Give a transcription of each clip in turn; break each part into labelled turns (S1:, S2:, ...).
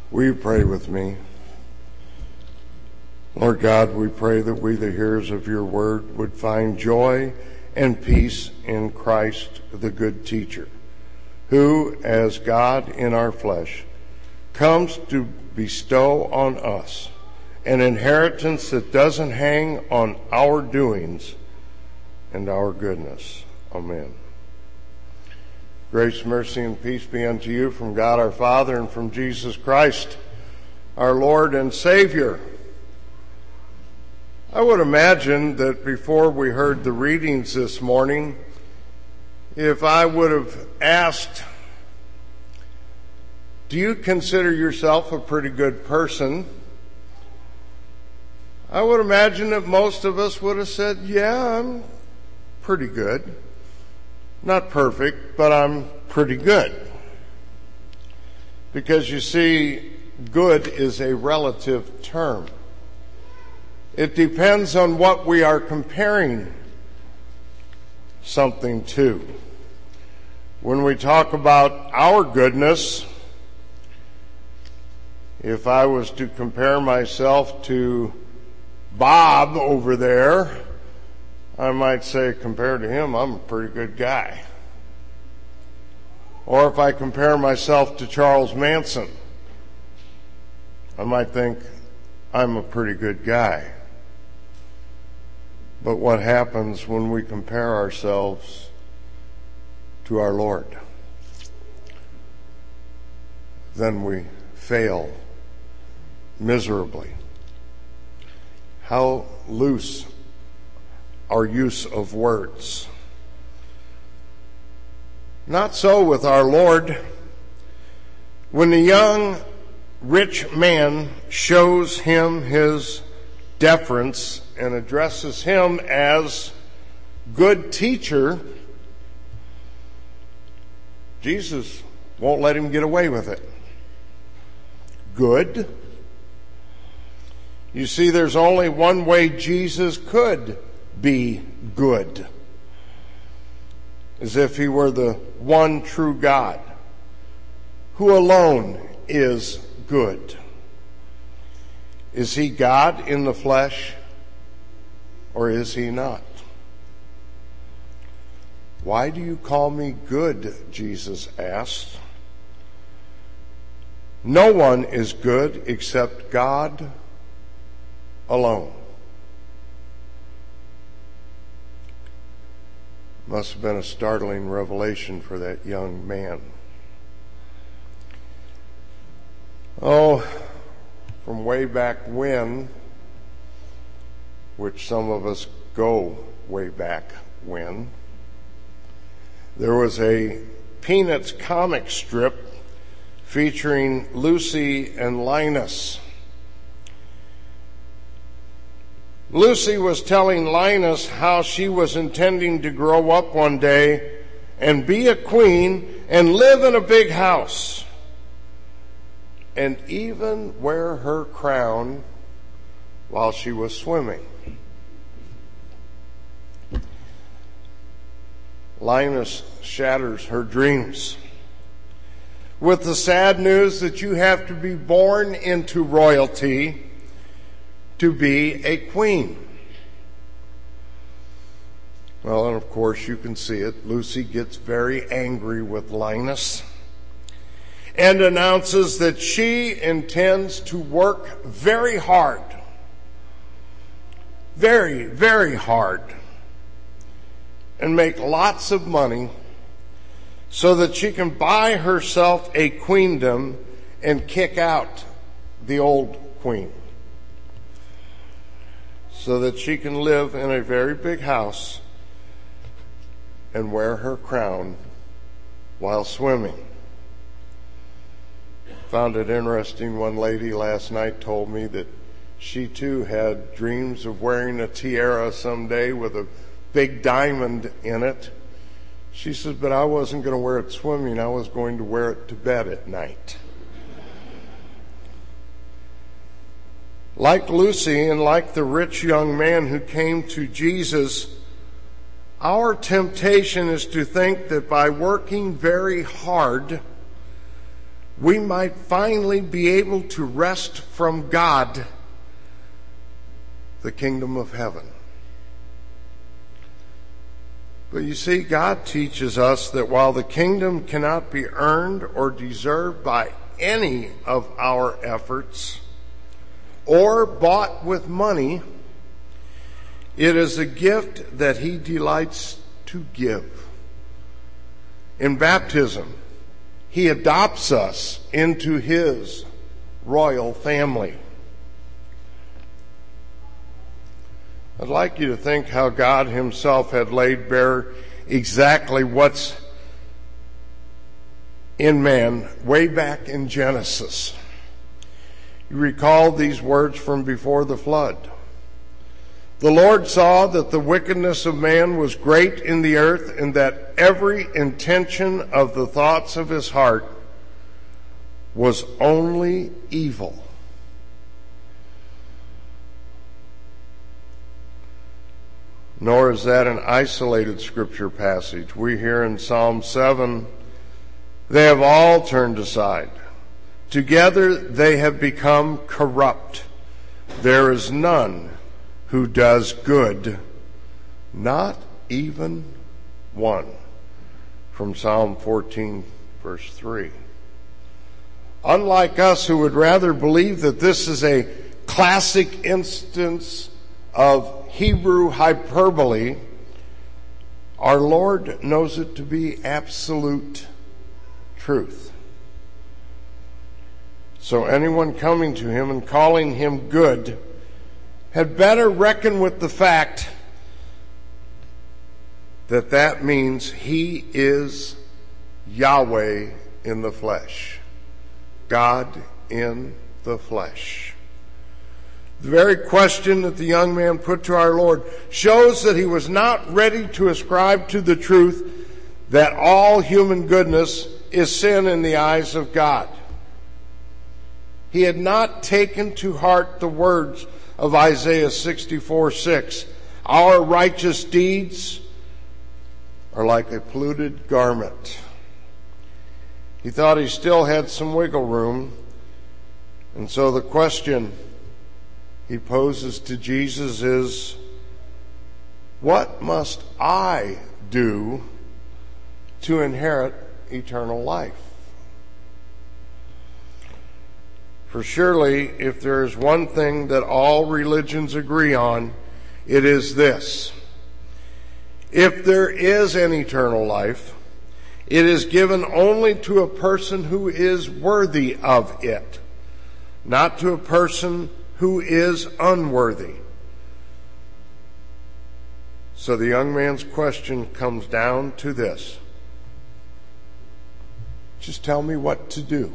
S1: Will you pray with me? Lord God, we pray that we, the hearers of your word, would find joy and peace in Christ, the good teacher, who, as God in our flesh, comes to bestow on us an inheritance that doesn't hang on our doings and our goodness. Amen. Grace, mercy, and peace be unto you from God our Father and from Jesus Christ, our Lord and Savior. I would imagine that before we heard the readings this morning, if I would have asked, do you consider yourself a pretty good person? I would imagine that most of us would have said, yeah, I'm pretty good. Not perfect, but I'm pretty good. Because you see, good is a relative term. It depends on what we are comparing something to. When we talk about our goodness, if I was to compare myself to Bob over there, I might say, compared to him, I'm a pretty good guy. Or if I compare myself to Charles Manson, I might think I'm a pretty good guy. But what happens when we compare ourselves to our Lord? Then we fail miserably. How loose our use of words. Not so with our Lord. When the young rich man shows him his deference and addresses him as good teacher, Jesus won't let him get away with it. Good? You see, there's only one way Jesus could be good, as if he were the one true God, who alone is good. Is he God in the flesh, or is he not? Why do you call me good? Jesus asked. No one is good except God alone. Must have been a startling revelation for that young man. Oh, from way back when, which some of us go way back when, there was a Peanuts comic strip featuring Lucy and Linus. Lucy was telling Linus how she was intending to grow up one day and be a queen and live in a big house and even wear her crown while she was swimming. Linus shatters her dreams with the sad news that you have to be born into royalty to be a queen. Well, and of course you can see it. Lucy gets very angry with Linus and announces that she intends to work very hard, very, very hard, and make lots of money so that she can buy herself a queendom and kick out the old queen, so that she can live in a very big house and wear her crown while swimming. Found it interesting. One lady last night told me that she too had dreams of wearing a tiara someday with a big diamond in it. She says, but I wasn't going to wear it swimming. I was going to wear it to bed at night. Like Lucy and like the rich young man who came to Jesus, our temptation is to think that by working very hard, we might finally be able to wrest from God the kingdom of heaven. But you see, God teaches us that while the kingdom cannot be earned or deserved by any of our efforts or bought with money, it is a gift that He delights to give. In baptism, He adopts us into His royal family. I'd like you to think how God Himself had laid bare exactly what's in man way back in Genesis. You recall these words from before the flood. The Lord saw that the wickedness of man was great in the earth, and that every intention of the thoughts of his heart was only evil. Nor is that an isolated scripture passage. We hear in Psalm 7, they have all turned aside. Together they have become corrupt. There is none who does good, not even one. From Psalm 14, verse 3. Unlike us, who would rather believe that this is a classic instance of Hebrew hyperbole, our Lord knows it to be absolute truth. So anyone coming to Him and calling Him good had better reckon with the fact that that means He is Yahweh in the flesh, God in the flesh. The very question that the young man put to our Lord shows that he was not ready to ascribe to the truth that all human goodness is sin in the eyes of God. He had not taken to heart the words of Isaiah 64:6. Our righteous deeds are like a polluted garment. He thought he still had some wiggle room, and so the question he poses to Jesus is, what must I do to inherit eternal life? For surely, if there is one thing that all religions agree on, it is this. If there is an eternal life, it is given only to a person who is worthy of it, not to a person who is unworthy. So the young man's question comes down to this. Just tell me what to do.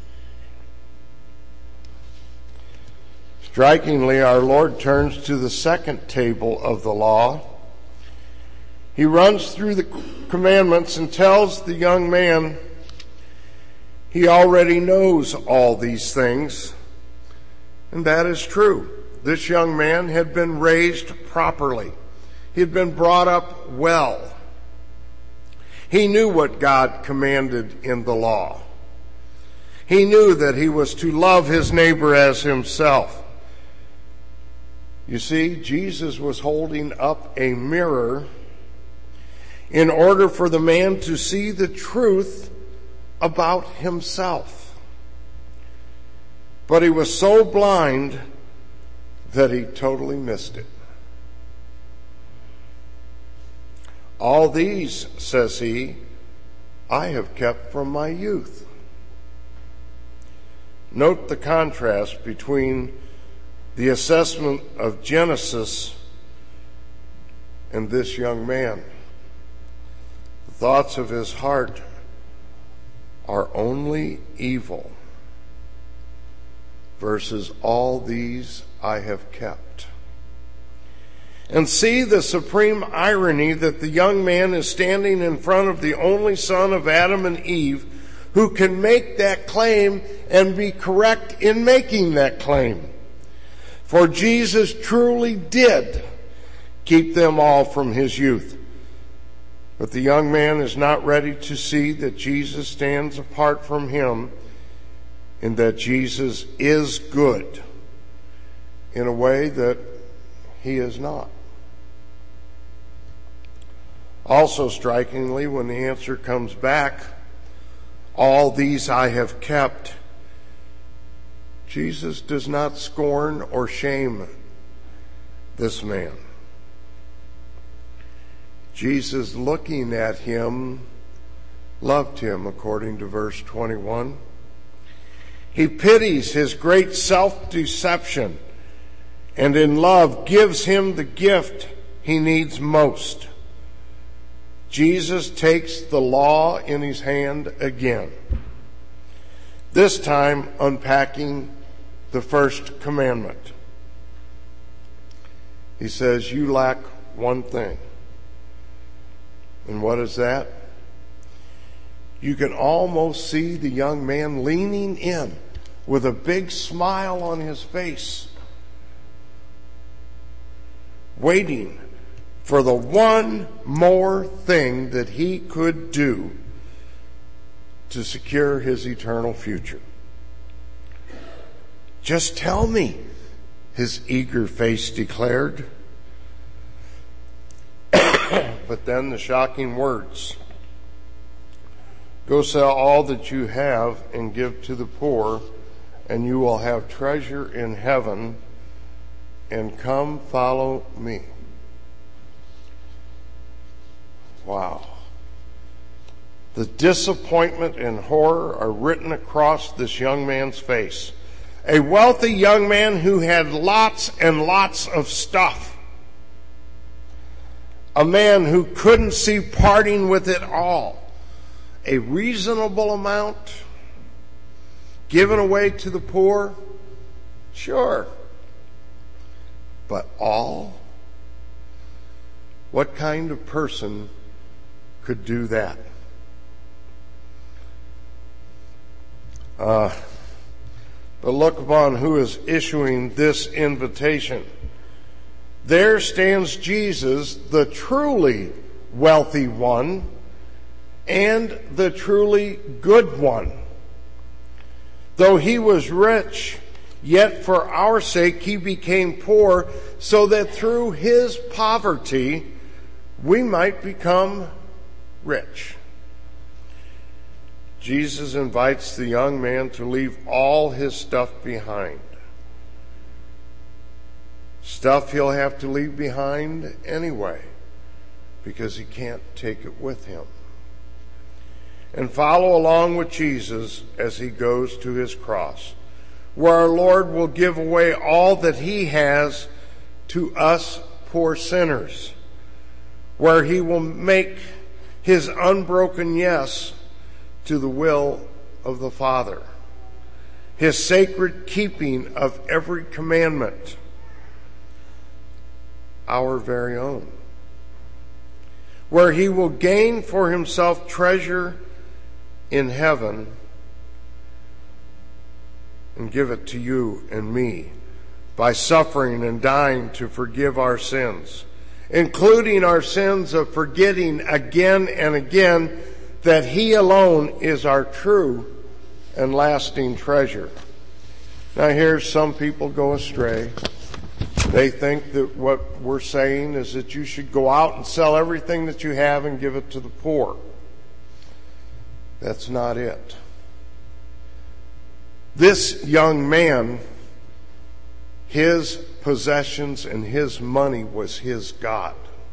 S1: Strikingly, our Lord turns to the second table of the law. He runs through the commandments and tells the young man he already knows all these things. And that is true. This young man had been raised properly. He had been brought up well. He knew what God commanded in the law. He knew that he was to love his neighbor as himself. You see, Jesus was holding up a mirror in order for the man to see the truth about himself. But he was so blind that he totally missed it. All these, says he, I have kept from my youth. Note the contrast between the assessment of Genesis and this young man. The thoughts of his heart are only evil, versus all these I have kept. And see the supreme irony that the young man is standing in front of the only son of Adam and Eve who can make that claim and be correct in making that claim. For Jesus truly did keep them all from his youth. But the young man is not ready to see that Jesus stands apart from him in that Jesus is good in a way that he is not. Also strikingly, when the answer comes back, all these I have kept, Jesus does not scorn or shame this man. Jesus, looking at him, loved him, according to verse 21. He pities his great self-deception and in love gives him the gift he needs most. Jesus takes the law in his hand again, this time unpacking the first commandment. He says, you lack one thing. And what is that? You can almost see the young man leaning in with a big smile on his face, waiting for the one more thing that he could do to secure his eternal future. Just tell me, his eager face declared. But then the shocking words, go sell all that you have and give to the poor, and you will have treasure in heaven, and come follow me. Wow. The disappointment and horror are written across this young man's face. A wealthy young man who had lots and lots of stuff. A man who couldn't see parting with it all. A reasonable amount given away to the poor? Sure. But all? What kind of person could do that? But look upon who is issuing this invitation. There stands Jesus, the truly wealthy one and the truly good one. Though he was rich, yet for our sake he became poor, so that through his poverty we might become rich. Jesus invites the young man to leave all his stuff behind. Stuff he'll have to leave behind anyway, because he can't take it with him. And follow along with Jesus as he goes to his cross, where our Lord will give away all that he has to us poor sinners, where he will make his unbroken yes to the will of the Father, his sacred keeping of every commandment, our very own, where he will gain for himself treasure in heaven and give it to you and me by suffering and dying to forgive our sins, including our sins of forgetting again and again that he alone is our true and lasting treasure. Now here's some people go astray. They think that what we're saying is that you should go out and sell everything that you have and give it to the poor. That's not it. This young man, his possessions and his money was his God.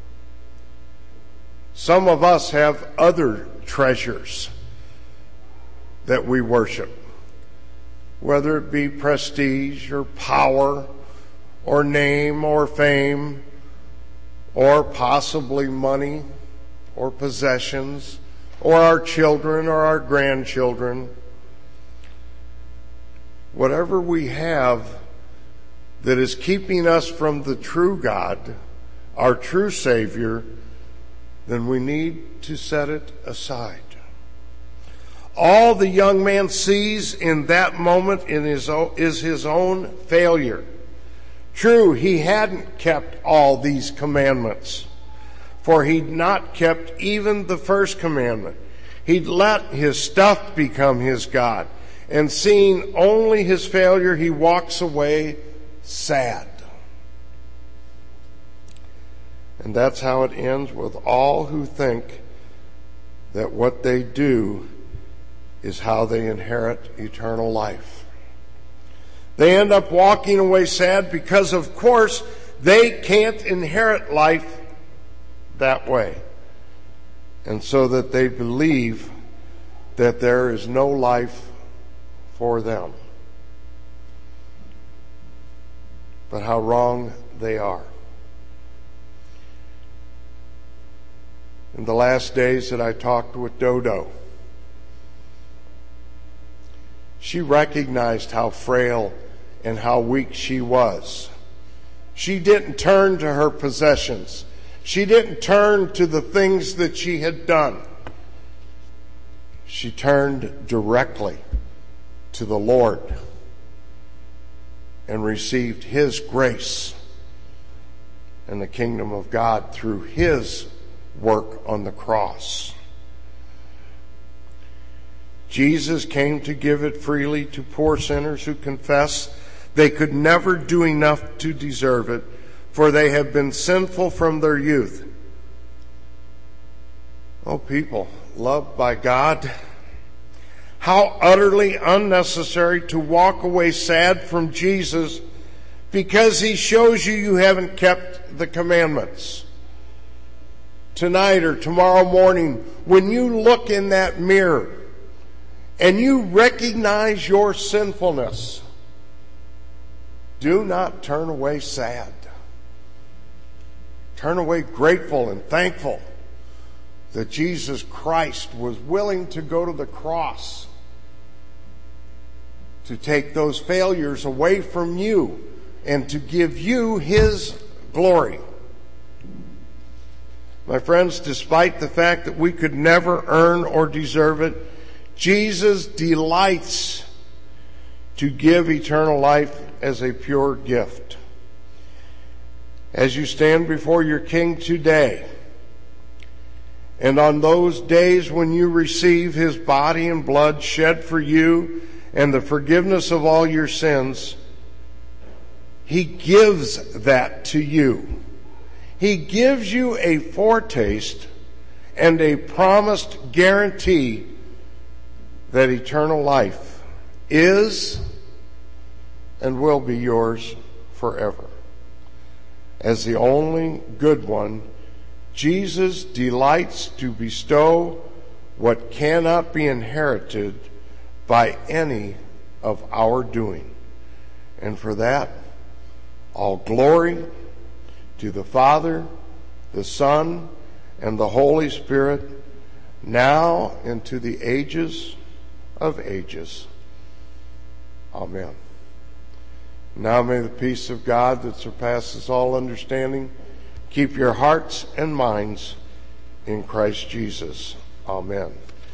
S1: Some of us have other treasures that we worship, whether it be prestige or power or name or fame or possibly money or possessions or our children or our grandchildren. Whatever we have that is keeping us from the true God, our true Savior, then we need to set it aside. All the young man sees in that moment is his own failure. True, he hadn't kept all these commandments, for he'd not kept even the first commandment. He'd let his stuff become his God, and seeing only his failure, he walks away sad. And that's how it ends with all who think that what they do is how they inherit eternal life. They end up walking away sad because, of course, they can't inherit life that way. And so that they believe that there is no life for them. But how wrong they are. In the last days that I talked with Dodo, she recognized how frail and how weak she was. She didn't turn to her possessions. She didn't turn to the things that she had done. She turned directly to the Lord and received His grace and the kingdom of God through His work on the cross. Jesus came to give it freely to poor sinners who confess they could never do enough to deserve it, for they have been sinful from their youth. Oh, people loved by God, how utterly unnecessary to walk away sad from Jesus because He shows you haven't kept the commandments. Tonight or tomorrow morning, when you look in that mirror and you recognize your sinfulness, do not turn away sad. Turn away grateful and thankful that Jesus Christ was willing to go to the cross to take those failures away from you and to give you His glory. My friends, despite the fact that we could never earn or deserve it, Jesus delights to give eternal life as a pure gift. As you stand before your King today, and on those days when you receive His body and blood shed for you and the forgiveness of all your sins, He gives that to you. He gives you a foretaste and a promised guarantee that eternal life is and will be yours forever. As the only good one, Jesus delights to bestow what cannot be inherited by any of our doing. And for that, all glory to the Father, the Son, and the Holy Spirit, now and to the ages of ages. Amen. Now may the peace of God that surpasses all understanding keep your hearts and minds in Christ Jesus. Amen.